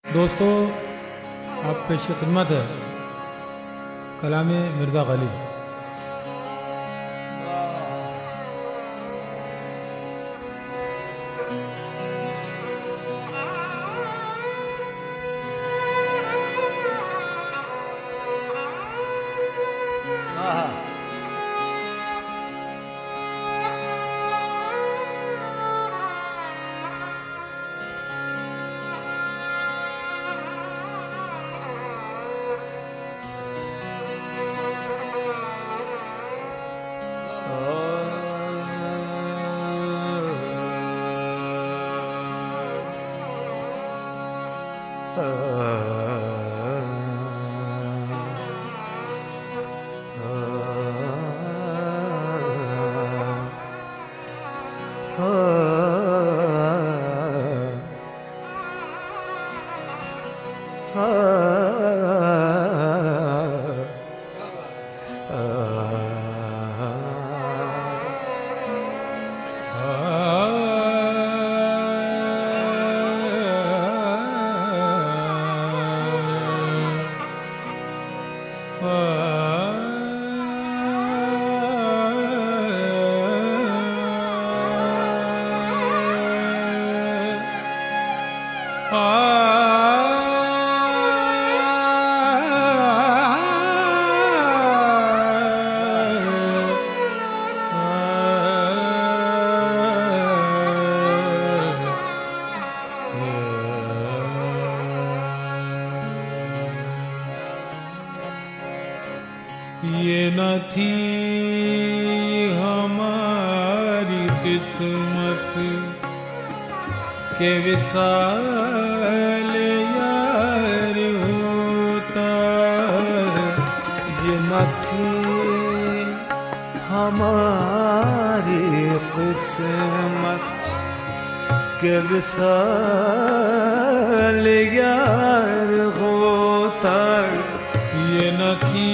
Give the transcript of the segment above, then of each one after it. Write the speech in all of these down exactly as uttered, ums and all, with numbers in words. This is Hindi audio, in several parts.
दोस्तों, आप पेश खिदमत है कलाम मिर्ज़ा गालिब। ये न थी हमारी किस्मत के विशाल यार होता, ये न थी हमारी किस्मत के विशाल यार होता, ये न थी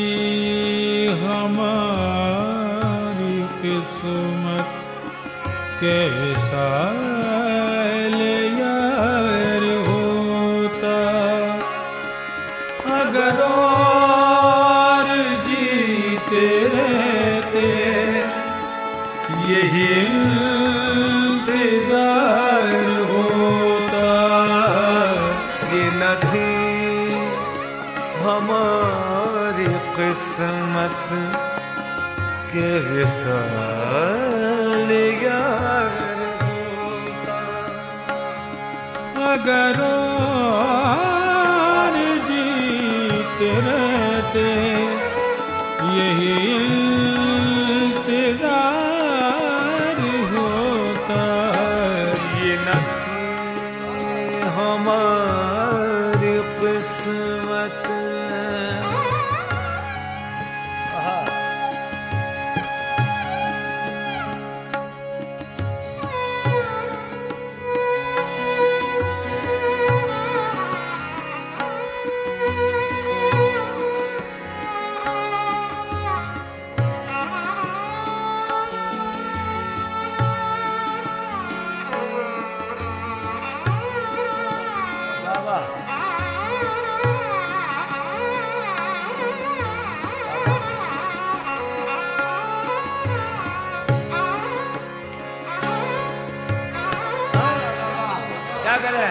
हमारी किस्मत के विशाल यार होता। अगर और जीते रहते यही इंतजार होता, ये न थी हमारी किस्मत के विशाल यार होता। अगर और जीते रहते यही इंतजार होता, ये न थी हमारी किस्मत। क्या करें?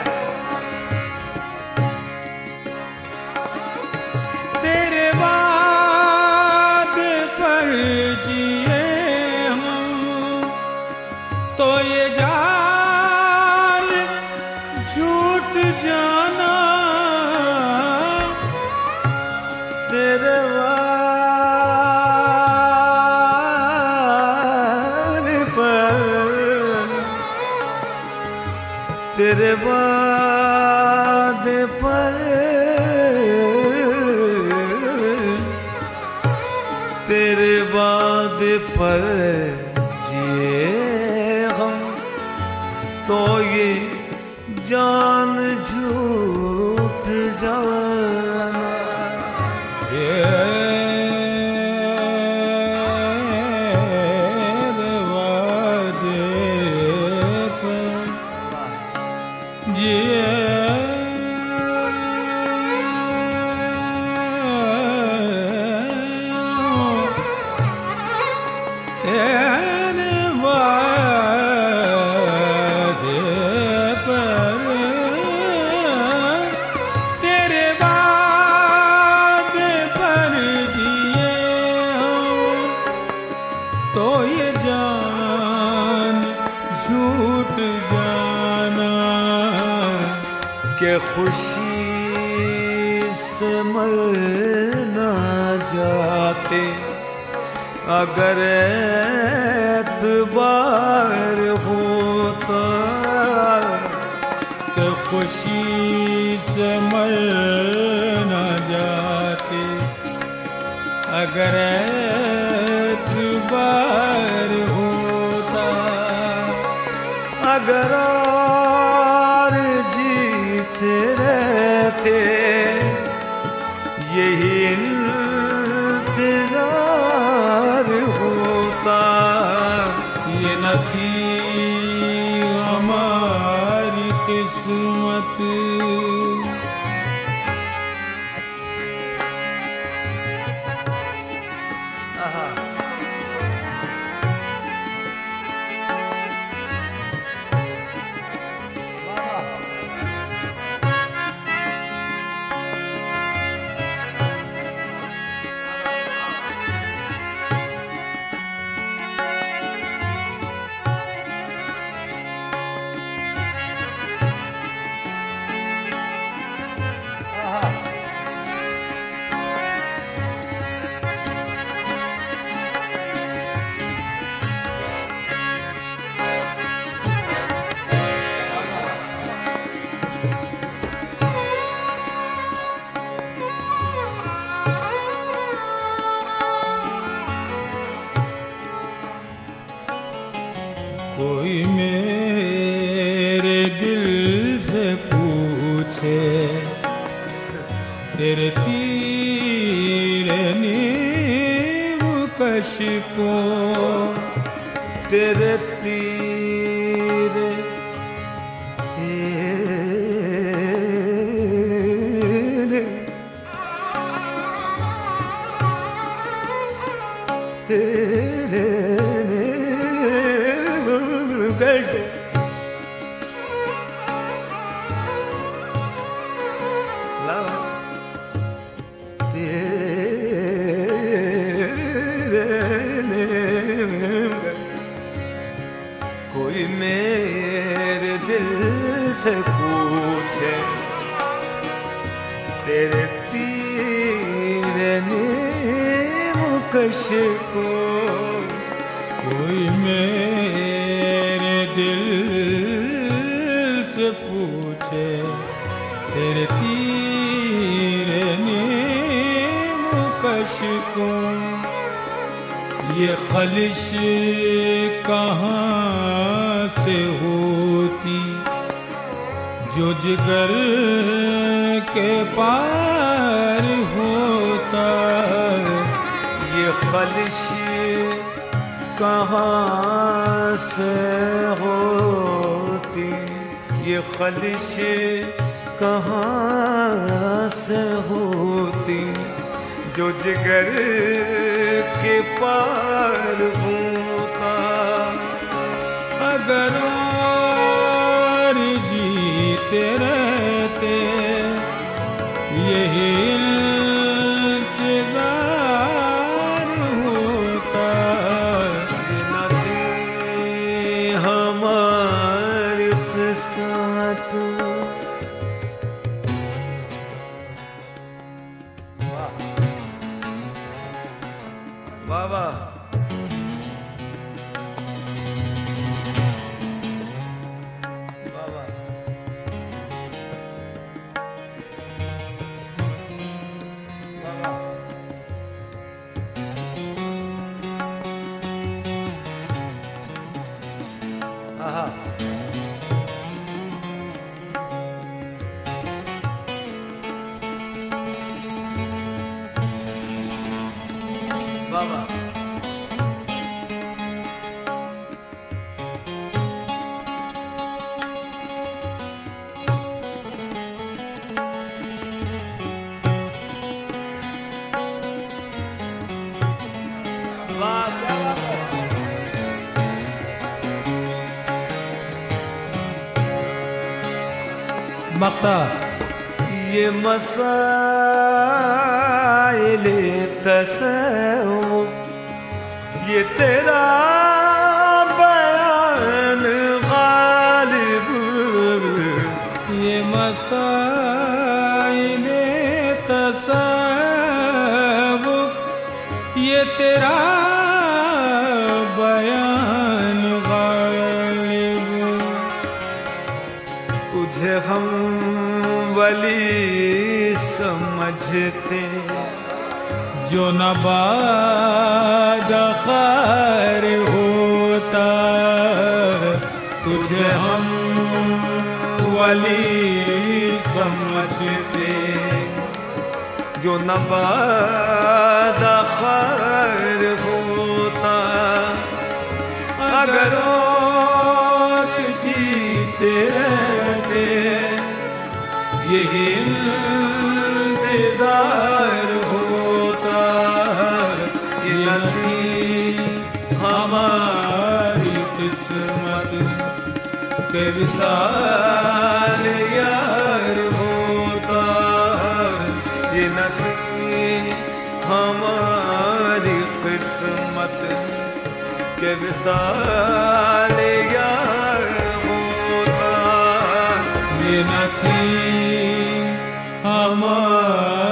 तेरे बाद पर जिए हम तो ये जान झूठ जाना, तेरे बाद पर तेरे बाद पर तेरे बाद पर जिए हम तो ये जान झूठ जाना, ये वादे पर जिए के खुशी से मर ना जाते अगर एतबार होता, कि खुशी से मर न जाते अगर एतबार होता। अगर और जीते रहते यही इंतजार होता। ये न थी हमारी किस्मत, कोई मेरे दिल से पूछे तेरे तीर नीम कश को, तेरे तीर तेरे तेरे कोई मेरे दिल से पूछे तेरे तीर नीम कश को, कोई मेरे दिल से पूछे तेरे तीर नीम कश को। ये खलिश कहाँ से होती जो जिगर के पार होता। ये खलिश कहाँ से होती, ये खलिश कहाँ से होती जो जिगर के पार होता। अगर और जीते रहते यही इंतजार होता। न थी हमारी किस्मत। वाह वाह बाबा मक्ता ये मसाइल तसव्वुफ ये तेरा बयान गालिब ये मसा तेरा बयान गालिब, तुझे हम वली समझते जो न बाद खैर होता, तुझे हम वली समझते जो न बाद खैर होता। अगर और जीते रहते यही इंतजार होता, ये नहीं हमारी किस्मत के विशाल यार होता, ये नहीं हमारी किस्मत के विशाल यार होता, ये न थी हमारी